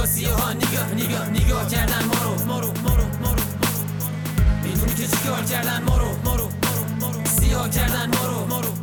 کاکاسیه ها نگاه کردن ما رو میدونی که چیکار کردن ما رو سیاه کردن ما رو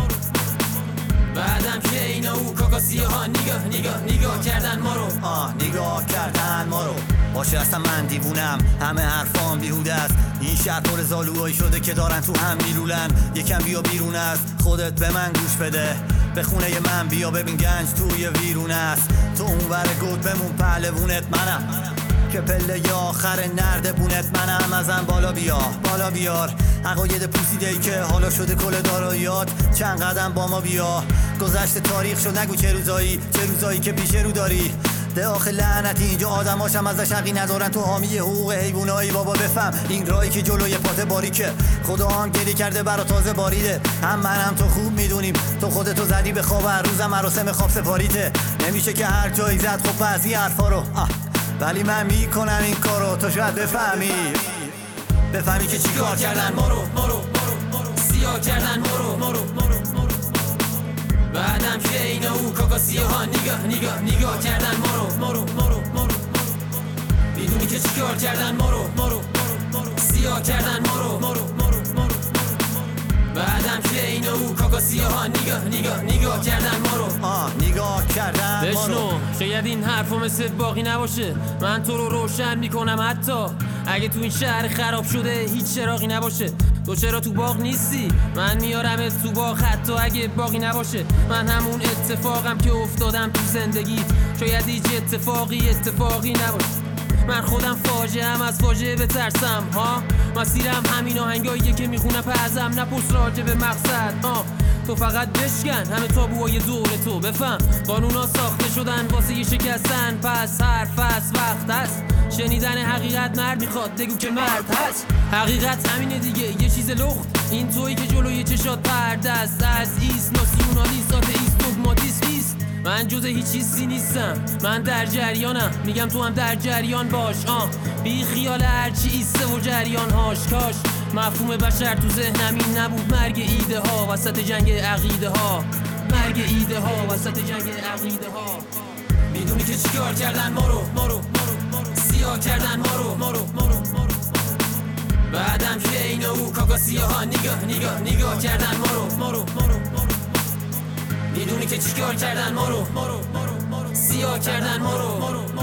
بعدم که اینا او کاکاسیه ها نگاه کردن ما رو نگاه کردن ما رو. باشه اصلا من دیوونم، همه حرفام بیهوده است. این شهر پر زالوهایی شده که دارن تو هم میلولن. یکم بیا بیرون است، خودت به من گوش بده. به خونه من بیا ببین گنج توی ویرون است. تو اونور گود بمون پهلوونت منم که پله آخر نرد بونت منم. ازم بالا بیار عقاید پوسیده ای که حالا شده کل داراییات. چند قدم با ما بیا، گذشته تاریخ شد نگو چه روزایی که پیش رو داری. ده آخه لعنتی اینجا آدماشم ازش حقی ندارن. تو حامی حقوق حیوانایی بابا بفهم این راهی که جلوی پات باریکه. خدا هم گلی کرده برا تازه باریده. هم من هم تو خوب میدونیم تو خودتو زدی به خواب، هر روزم مراسم خواب سپاریته. نمیشه که هر جایی زد خب بعضی حرفا رو ولی من میکنم این کارو. تو شاید بفهمی که چیکار کردن ما رو سیاه کردن ما رو بعدم که اینا او کاکاسیه ها نگاه کردن ما رو میدونی که چیکار کردن ما رو سیاه کردن ما رو بعدم که اینا او کاکاسیه ها نگاه کردن ما رو نگاه کردن ما رو. بشنو شاید این حرفا مثل باقی نباشه، من تو رو روشن میکنم حتی اگه تو این شهر خراب شده هیچ چراغی نباشه. تو چرا تو باغ نیستی؟ من میارمت تو باغ حتی اگه باقی نباشه. من همون اتفاقم که افتادم تو زندگی، شاید هیچ اتفاقی نباشه. من خودم فاجعه‌ام، از فاجعه بترسم مسیرم همین آهنگاییه که میخونم پزم، نپرس راجع به مقصد تو فقط بشکن همه تابوهای دور تو. بفهم قانونا ساخته شدن واسه یه شکستن، پس حرف هست وقت هست شنیدن حقیقت. مرد میخواد بگو که مرد هست، حقیقت همینه دیگه یه چیز لخت. این تویی که جلوی چشات پرده است، از ایست ناسیونالیست آتئیست دوگماتیست. من جز هیچ چیزی نیستم، من در جریانم، میگم تو هم در جریان باش. بی خیال هرچی ایسته و جریان هاش. کاش مفهوم بشر تو ذهنم این نبود. مرگ ایده ها وسط جنگ عقیده ها، وسط جنگ عقیده ها. میدونی که چیکار کردن ما رو سیاه کردن ما رو بعدم که اینا او کاکاسیه ها نگاه کردن ما رو میدونی که چیکار کردن ما رو سیاه کردن ما رو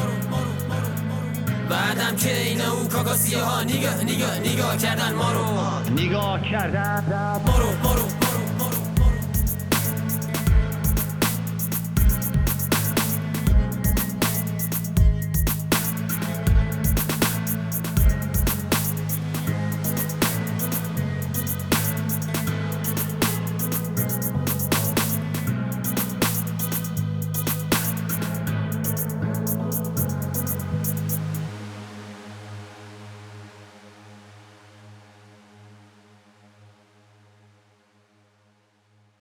بعدم که اینا او کاکاسیه ها نگاه کردن ما رو